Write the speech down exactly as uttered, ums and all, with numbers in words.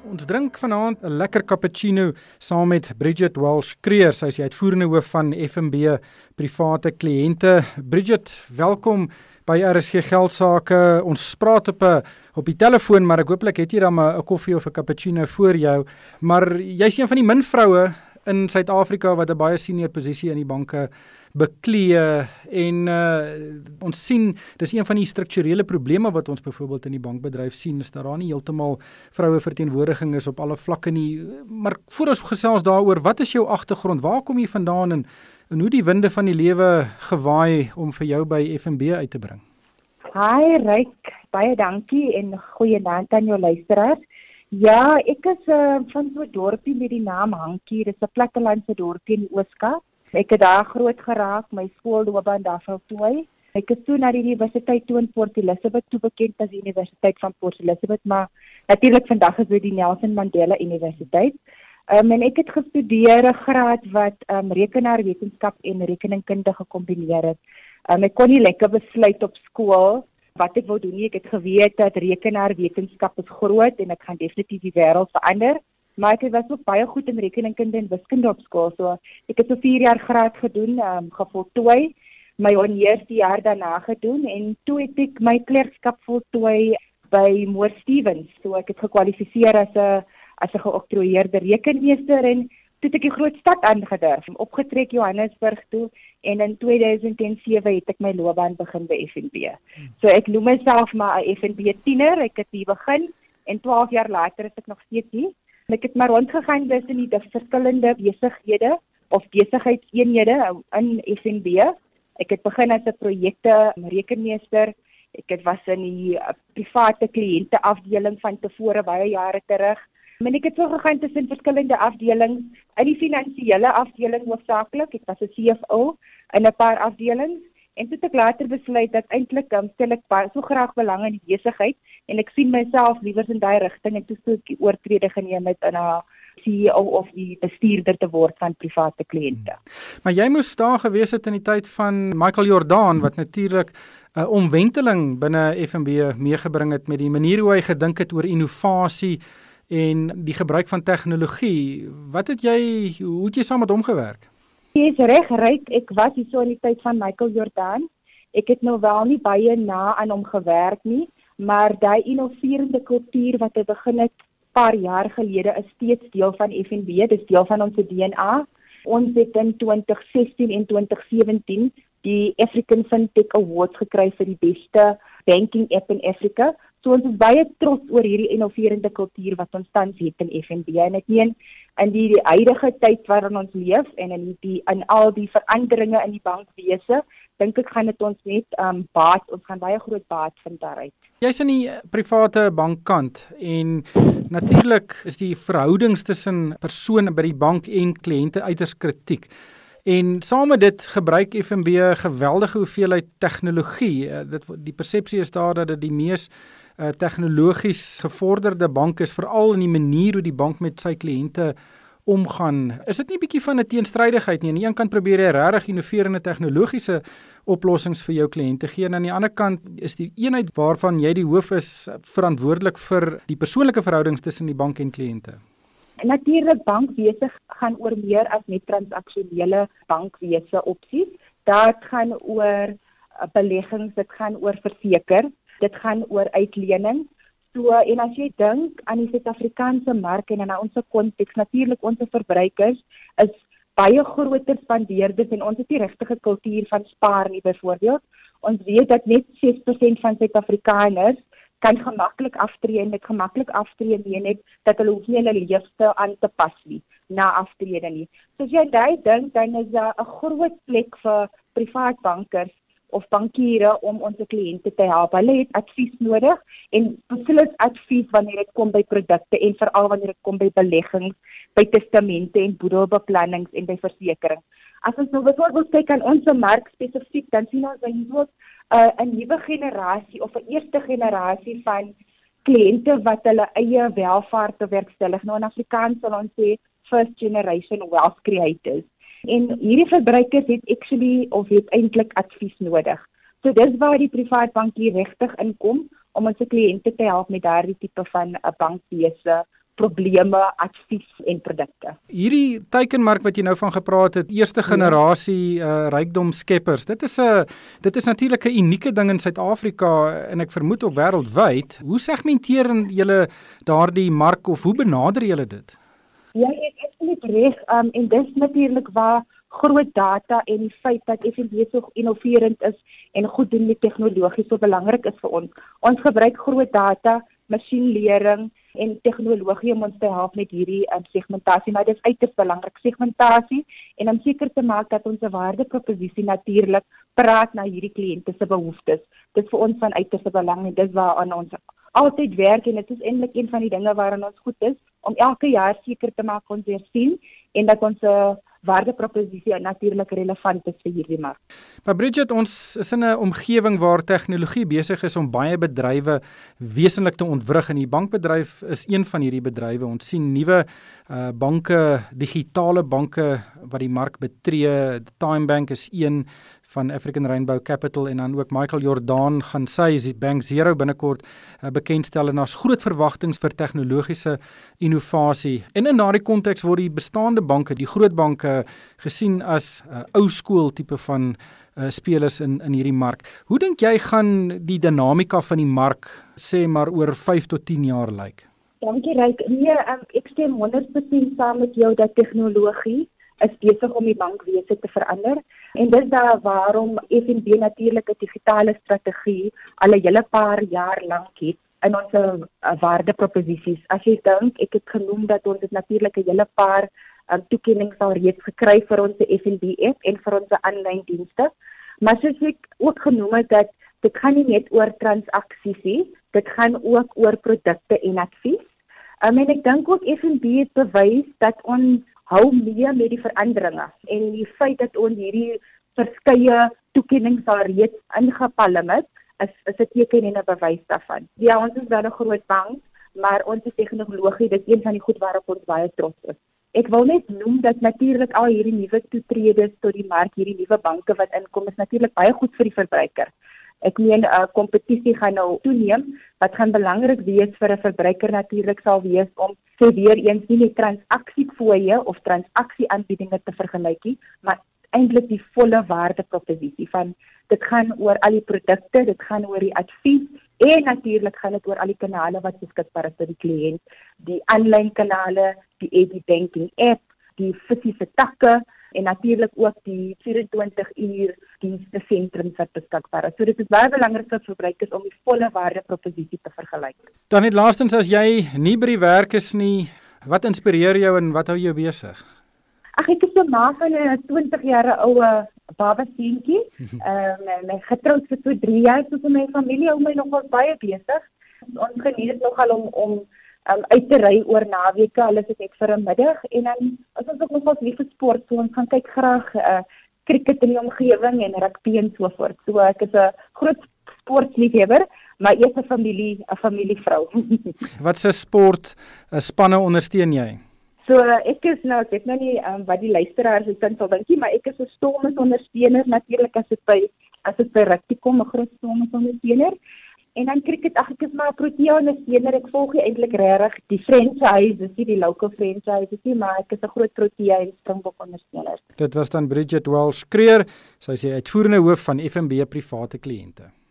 Ons drink vanaand 'n lekker cappuccino saam met Bridget Walsh Creer. Sy is die uitvoerende hoof van F N B Private Kliënte. Bridget, welkom by R S G Geldsaake. Ons praat op 'n op die telefoon, maar ek hooplik het jy dan 'n koffie of 'n cappuccino voor jou. Maar jy's een van die min vroue in Suid-Afrika wat 'n baie senior posisie in die banke beklee en uh, ons sien, dis een van die strukturele probleme wat ons byvoorbeeld in die bankbedryf sien, is dat daar nie heeltemal vroue verteenwoordiging is op alle vlakke nie. Maar voor ons gesels daaroor, wat is jou agtergrond? Waar kom jy vandaan en, en hoe die winde van die lewe gewaai om vir jou by F N B uit te bring? Hi Ryk, baie dankie en goeie aand aan jou luisteraars. Ja, ek is uh, van so 'n dorpie met die naam Hankie. Dit is 'n plattelandse dorpie in die Oos-Kaap. Ek het daar groot geraak, my skoolloopbaan daar voltooi. Ek is toe na die universiteit toe in Port Elizabeth toe bekend as die Universiteit van Port Elizabeth, maar natuurlik vandag is dit die Nelson Mandela Universiteit. Um, en ek het gestudeer 'n graad wat um, rekenaarwetenskap en rekeningkunde gekombineer het. Um, ek kon nie lekker besluit op skool wat ek wou doen nie. Ek het geweet dat rekenaarwetenskap is groot en ek gaan definitief die wêreld verander. Maar ek was ook baie goed in rekeningkunde en wiskunde op skool. So ek het so vier jaar graad gedoen, um, gevoltooi, my honeurs die jaar daarna gedoen en toe het ek my klerkskap voltooi by Moore Stevens. So ek het gekwalifiseer as 'n as 'n geoktroeëerde rekenmeester en toe het ek die groot stad aangedurf, opgetrek Johannesburg toe en in twee duisend sewe het ek my loopbaan begin by F N B. So ek noem myself maar 'n F N B tiener. Ek het hier begin en twaalf jaar later is ek nog steeds hier. Ek het maar rondgegaan tussen die verskillende besighede of besigheidseenhede in F N B. Ek het begin as 'n projekte rekenmeester. Ek het was in die private kliënte afdeling van tevore baie jare terug. En ek het so gegaan tussen verskillende afdelings, in die finansiële afdeling hoofsaaklik. Ek was 'n C F O in 'n paar afdelings en toe het ek later besluit dat eintlik um, stel ek baie so graag belang in die besigheid en ek sien myself liewer in daai rigting en toe sou ek die oortrede geneem het in 'n C E O of die bestuurder te word van private kliënte. Hmm. Maar jy moes daar gewees het in die tyd van Michael Jordaan wat natuurlik 'n uh, omwenteling binne F N B meegebring het met die manier hoe hy gedink het oor innovasie en die gebruik van tegnologie. Wat het jy, hoe het jy saam met hom gewerk? Jy is reg, Ryk. Ek was hier so in die tyd van Michael Jordaan. Ek het nou wel nie baie na aan hom gewerk nie, maar daai innoverende kultuur wat hy begin het paar jaar gelede is steeds deel van F N B, dis deel van ons D N A. Ons het in twintig sestien en twintig sewentien die African FinTech Awards gekry vir die beste banking app in Afrika. So ons is baie trots oor hierdie innoverende kultuur wat ons tans het in F N B. En ek meen in die, die huidige tyd waarin ons leef en in die in al die veranderinge in die bankwese, dink ek gaan dit ons net um, baat, ons gaan baie groot baat vind daaruit. Jy's in die private bankkant en natuurlik is die verhoudings tussen persone by die bank en kliënte uiters kritiek. En saam met dit gebruik F N B 'n geweldige hoeveelheid tegnologie. Uh, dit die persepsie is daar dat dit die mees uh, tegnologies gevorderde bank is, veral in die manier hoe die bank met sy kliënte omgaan. Is dit nie 'n bietjie van 'n teenstrydigheid nie? Aan die een kant probeer jy regtig innoverende tegnologiese oplossings vir jou kliënte gee en aan die ander kant is die eenheid waarvan jy die hoof is verantwoordelik vir die persoonlike verhoudings tussen die bank en kliënte. Natuurlik bankwese gaan oor meer as net transaksionele bankwese opsies. Dit gaan oor beleggings, dit gaan oor verseker, dit gaan oor uitlening. So en as jy dink aan die Suid-Afrikaanse mark en aan ons konteks, natuurlik ons verbruikers is baie groter spandeerders en ons het die regte kultuur van spaar nie byvoorbeeld. Ons weet dat net ses persent van Suid-Afrikaners kan gemaklik aftree en dit gemaklik aftree nie net dat hulle hoef nie hulle leefstyl aan te pas nie na aftrede nie. So as jy daai dink, dan is daar 'n groot plek vir privaat bankers of bankiere om ons kliënte te help. Hulle het advies nodig en spesifiek advies wanneer dit kom by produkte en veral wanneer dit kom by beleggings, by testamente en boedelbeplannings en by versekerings. As ons nou byvoorbeeld kyk aan ons mark spesifiek, dan sien ons byvoorbeeld uh, 'n nuwe generasie of 'n eerste generasie van kliënte wat hulle eie welvaart bewerkstellig. Nou in Afrikaans sal ons sê first generation wealth creators. En hierdie verbruikers het actually of het eintlik advies nodig. So dis waar die privaat bank hier regtig inkom om ons kliënte te help met daardie tipe van 'n bankwese probleme, advies en produkte. Hierdie teikenmark wat jy nou van gepraat het, eerste generasie uh, rykdomskeppers. Dit is 'n dit is natuurlik 'n unieke ding in Suid-Afrika en ek vermoed ook wêreldwyd. Hoe segmenteer julle daardie mark of hoe benader julle dit? Ja, ek is absoluut reg. Um, en dis natuurlik waar groot data en die feit dat F N B so innoverend is en goed doen met tegnologie so belangrik is vir ons. Ons gebruik groot data, masjienlering en tegnologie om ons te help met hierdie um, segmentasie, maar dit is uiters belangrik, segmentasie, en om seker te maak dat ons waardeproposisie natuurlik praat na hierdie kliënte se behoeftes. Dit is vir ons van uiterste belang en dis waaraan ons altyd werk en dit is eintlik een van die dinge waaraan ons goed is, om elke jaar seker te maak ons weer sien en dat ons uh, waardeproposisie natuurlik relevant is vir hierdie mark. Maar Bridget, ons is in 'n omgewing waar tegnologie besig is om baie bedrywe wesenlik te ontwrig en die bankbedryf is een van hierdie bedrywe. Ons sien nuwe uh, banke, digitale banke wat die mark betree. TymeBank is een van African Rainbow Capital en dan ook Michael Jordaan gaan sy Bank Zero binnekort uh, bekendstel en daar's groot verwagtinge vir tegnologiese innovasie. En in daardie konteks word die bestaande banke, die groot banke gesien as uh, ou skool tipe van uh, spelers in in hierdie mark. Hoe dink jy gaan die dinamika van die mark sê maar oor vyf tot tien jaar lyk? Dankie Ryk. Nee, um, ek stem honderd persent saam met jou dat tegnologie is besig om die bankwese te verander. En dis daar waarom F N B natuurlik 'n digitale strategie al 'n hele paar jaar lank het in ons uh, waardeproposisies. As jy dink, ek het genoem dat ons dit natuurlik 'n hele paar um, toekennings al reeds gekry vir ons F N B app en vir ons aanlyn dienste. Maar soos ek ook genoem het dat dit gaan nie net oor transaksies nie, dit gaan ook oor produkte en advies. Um, en ek dink ook F N B het bewys dat ons hou mee met die veranderinge en die feit dat ons hierdie verskeie toekennings al reeds ingepalm het, is, is 'n teken en 'n bewys daarvan. Ja, ons is wel 'n groot bank, maar ons tegnologie, dit is een van die goed waarop ons baie trots is. Ek wil net noem dat natuurlik al hierdie nuwe toetredes tot die mark, hierdie nuwe banke wat inkom, is natuurlik baie goed vir die verbruiker. Ek meen, uh, kompetisie gaan nou toeneem, wat gaan belangrik wees vir 'n verbruiker natuurlik sal wees om sê weer eens nie net transaksiefooie of transaksieaanbiedinge te vergelyk nie, maar eintlik die volle waardeproposisie van dit gaan oor al die produkte, dit gaan oor die advies en natuurlik gaan dit oor al die kanale wat beskikbaar is vir die kliënt, die aanlyn kanale, die Eddie banking app, die fisiese takke en natuurlik ook die vyf en twintig uur dienste sentrums wat beskikbaar is. So dit is baie belangrik vir verbruikers om die volle waardeproposisie te vergelyk. Dan net laastens, as jy nie by die werk is nie, wat inspireer jou en wat hou jou besig? Ag, ek is so ma van 'n twintig jaar oue babaseentjie. Ehm um, my getroud vir so drie jaar, so vir my familie hou my nogal baie besig. Ons geniet dit nogal om om um, uit te ry oor naweke, al is dit net vir 'n middag en dan as ons ook nogal lief vir sport, so ons gaan kyk graag uh, cricket in die omgewing en rugby en so voort. So ek is 'n groot sportliefhebber, maar eers 'n familie, 'n familievrou. Wat se sport uh, spanne ondersteun jy? So uh, ek is nou, ek weet nou nie um, wat die luisteraars het sal dink nie, maar ek is 'n Stormers ondersteuner natuurlik as dit by as dit by rugby kom, 'n groot Stormers ondersteuner. En dan cricket, ag ek is maar 'n Protea ondersteuner. Ek volg eintlik regtig die franchise, dis nie die local franchise nie, maar ek is 'n groot Protea en Springbok ondersteuner. Dit was dan Bridget Welsh Creer, sy is die uitvoerende hoof van F N B private kliënte.